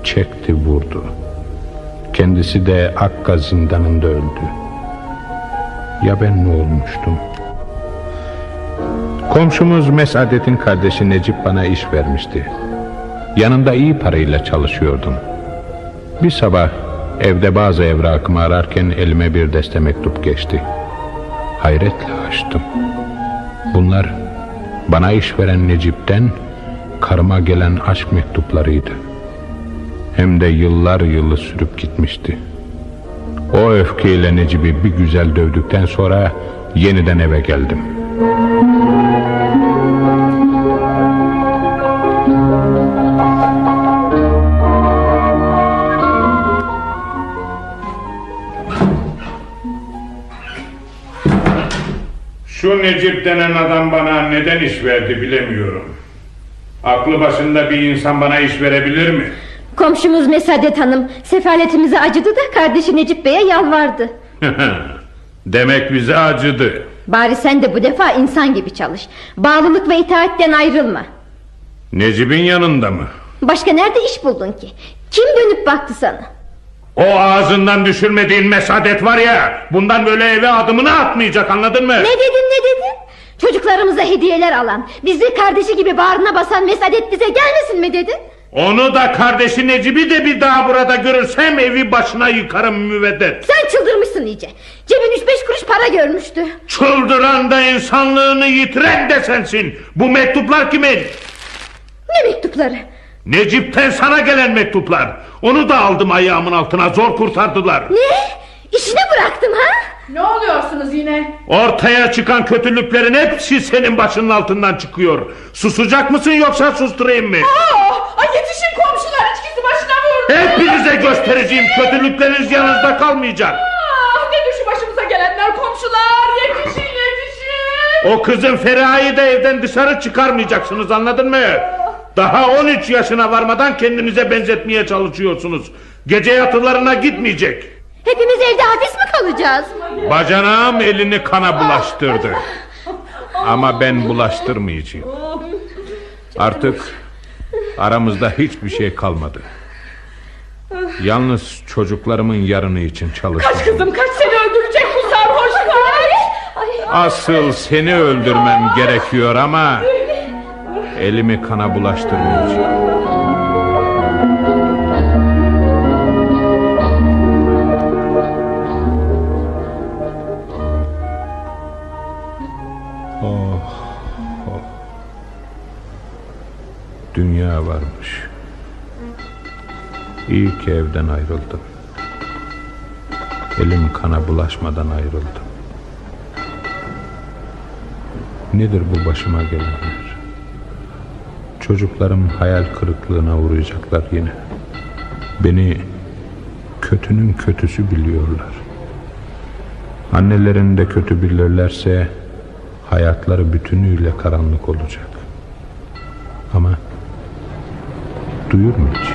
çekti vurdu. Kendisi de Akka zindanında öldü. Ya ben ne olmuştum? Komşumuz Mesadet'in kardeşi Necip bana iş vermişti. Yanında iyi parayla çalışıyordum. Bir sabah evde bazı evrakımı ararken elime bir deste mektup geçti. Hayretle açtım. Bunlar bana iş veren Necip'ten karıma gelen aşk mektuplarıydı. Hem de yıllar yılı sürüp gitmişti. O öfkeyle Necip'i bir güzel dövdükten sonra yeniden eve geldim. Şu Necip denen adam bana neden iş verdi bilemiyorum. Aklı başında bir insan bana iş verebilir mi? Komşumuz Mesadet Hanım sefaletimize acıdı da kardeşi Necip Bey'e yalvardı. Demek bize acıdı. Bari sen de bu defa insan gibi çalış. Bağlılık ve itaatten ayrılma. Necip'in yanında mı? Başka nerede iş buldun ki? Kim dönüp baktı sana? O ağzından düşürmediğin Mesadet var ya, bundan böyle eve adımını atmayacak, anladın mı? Ne dedin ne dedin? Çocuklarımıza hediyeler alan, bizi kardeşi gibi bağrına basan Mesadet bize gelmesin mi dedin? Onu da kardeşi Necip'i de bir daha burada görürsem evi başına yıkarım müveddet. Sen çıldırmışsın iyice. Cebin üç beş kuruş para görmüştü. Çıldıran da insanlığını yitiren de sensin. Bu mektuplar kimin? Ne mektupları? Necip'ten sana gelen mektuplar. Onu da aldım ayağımın altına, zor kurtardılar. Ne? İşine bıraktım ha? Ne oluyorsunuz yine? Ortaya çıkan kötülüklerin hepsi senin başının altından çıkıyor. Susacak mısın yoksa susturayım mı? Aa, ay yetişin komşular, içkisi başına vurdu. Hepinize göstereceğim, kötülükleriniz yanınızda kalmayacak. Ah, ne düşü başımıza gelenler komşular, yetişin yetişin. O kızın Feriha'yı da evden dışarı çıkarmayacaksınız, anladın mı? Daha on üç yaşına varmadan kendinize benzetmeye çalışıyorsunuz. Gece yatılarına gitmeyecek. Hepimiz evde hapis mi kalacağız? Bacanağım elini kana bulaştırdı. Ama ben bulaştırmayacağım. Artık aramızda hiçbir şey kalmadı. Yalnız çocuklarımın yarını için çalışıyorum. Kaç kızım kaç, seni öldürecek bu sarhoş kaç. Asıl seni öldürmem gerekiyor ama elimi kana bulaştırmayacağım. Oh, oh. Dünya varmış. İyi ki evden ayrıldım. Elim kana bulaşmadan ayrıldım. Nedir bu başıma gelenler? Çocuklarım hayal kırıklığına uğrayacaklar yine. Beni kötünün kötüsü biliyorlar. Annelerini de kötü bilirlerse hayatları bütünüyle karanlık olacak. Ama duyur mu hiç?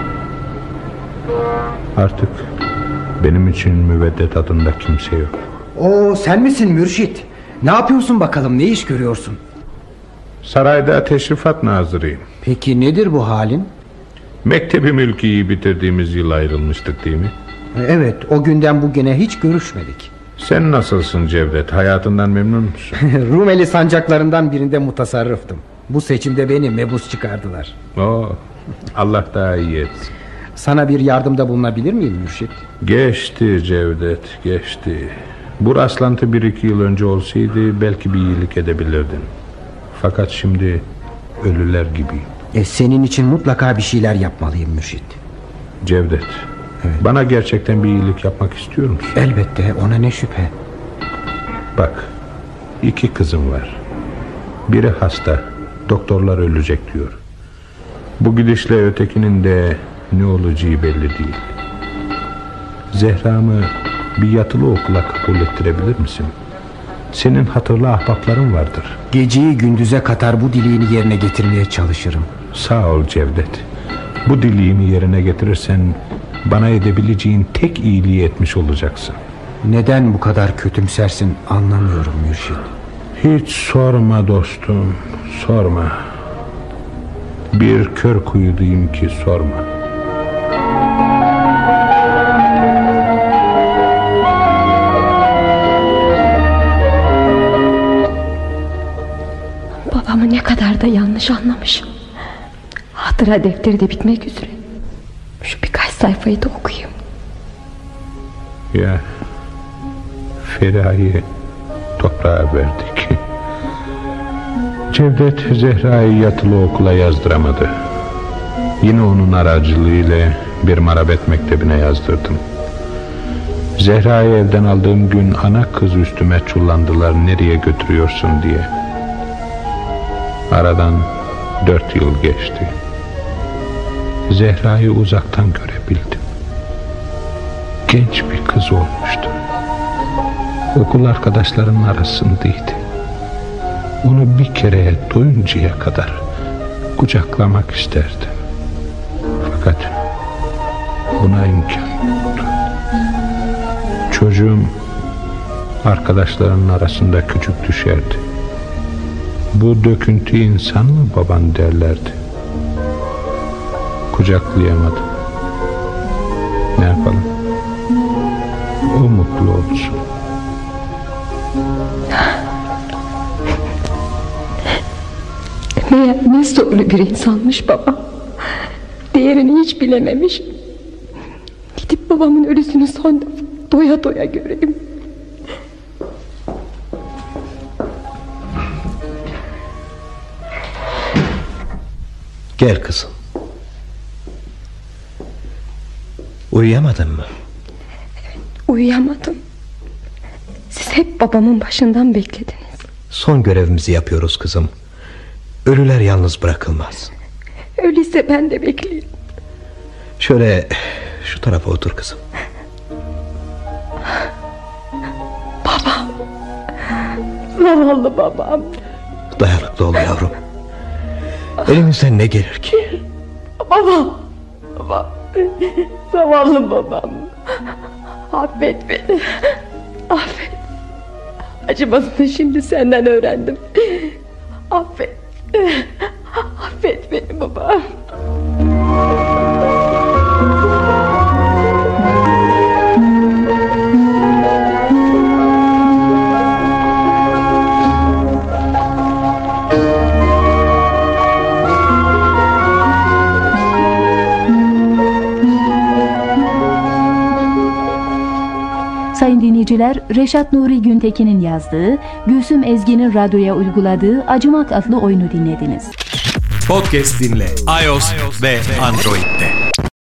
Artık benim için Müveddet adında kimse yok. Oo, sen misin Mürşit? Ne yapıyorsun bakalım, ne iş görüyorsun? Sarayda teşrifat nazırıyım. Peki nedir bu halin? Mektebi mülkiyi bitirdiğimiz yıl ayrılmıştık değil mi? Evet, o günden bugüne hiç görüşmedik. Sen nasılsın Cevdet? Hayatından memnun musun? Rumeli sancaklarından birinde mutasarrıftım. Bu seçimde beni mebus çıkardılar. Oo, Allah daha iyi etsin. Sana bir yardımda bulunabilir miyim Mürşit? Geçti Cevdet, geçti. Bu rastlantı bir iki yıl önce olsaydı belki bir iyilik edebilirdin. Fakat şimdi ölüler gibiyim. E, senin için mutlaka bir şeyler yapmalıyım Mürşit. Cevdet, evet. Bana gerçekten bir iyilik yapmak istiyor musun? Elbette, ona ne şüphe. Bak, iki kızım var. Biri hasta, doktorlar ölecek diyor. Bu gidişle ötekinin de ne olacağı belli değil. Zehra'mı bir yatılı okula kabul ettirebilir misin? Senin hatırlı ahbapların vardır. Geceyi gündüze katar bu dileğini yerine getirmeye çalışırım. Sağ ol Cevdet. Bu dileğimi yerine getirirsen bana edebileceğin tek iyiliği etmiş olacaksın. Neden bu kadar kötümsersin anlamıyorum Mürşit. Hiç sorma dostum, sorma. Bir kör kuyudayım ki sorma. kadar da yanlış anlamışım. Hatıra defteri de bitmek üzere. Şu birkaç sayfayı da okuyayım. Ya Feriha'yı toprağa verdik. Cevdet Zehra'yı yatılı okula yazdıramadı. Yine onun aracılığıyla bir marabet mektebine yazdırdım. Zehra'yı evden aldığım gün ana kız üstüme çullandılar, nereye götürüyorsun diye. Aradan dört yıl geçti. Zehra'yı uzaktan görebildim. Genç bir kız olmuştu. Okul arkadaşlarının arasındaydı. Onu bir kere doyuncaya kadar kucaklamak isterdim. Fakat buna imkan yoktu. Çocuğum arkadaşlarının arasında küçük düşerdi. Bu döküntü insan mı baban derlerdi. Kucaklayamadım. Ne yapalım? O mutlu olsun. Meğer ne zorlu bir insanmış babam. Değerini hiç bilememiş. Gidip babamın ölüsünü son defa doya doya göreyim. Gel kızım. Uyuyamadın mı? Uyuyamadım. Siz hep babamın başından beklediniz. Son görevimizi yapıyoruz kızım. Ölüler yalnız bırakılmaz. Öyleyse ben de bekleyeyim. Şöyle şu tarafa otur kızım. Babam. Zavallı babam. Dayanıklı ol yavrum. Elimizden ne gelir ki? Babam. Babam. Zavallı babam. Affet beni. Affet. Acımasını şimdi senden öğrendim. Affet. Affet beni babam. Sayın dinleyiciler, Reşat Nuri Güntekin'in yazdığı, Gülsüm Ezgi'nin radyoya uyguladığı Acımak adlı oyunu dinlediniz. Podcast dinle iOS ve Android'de.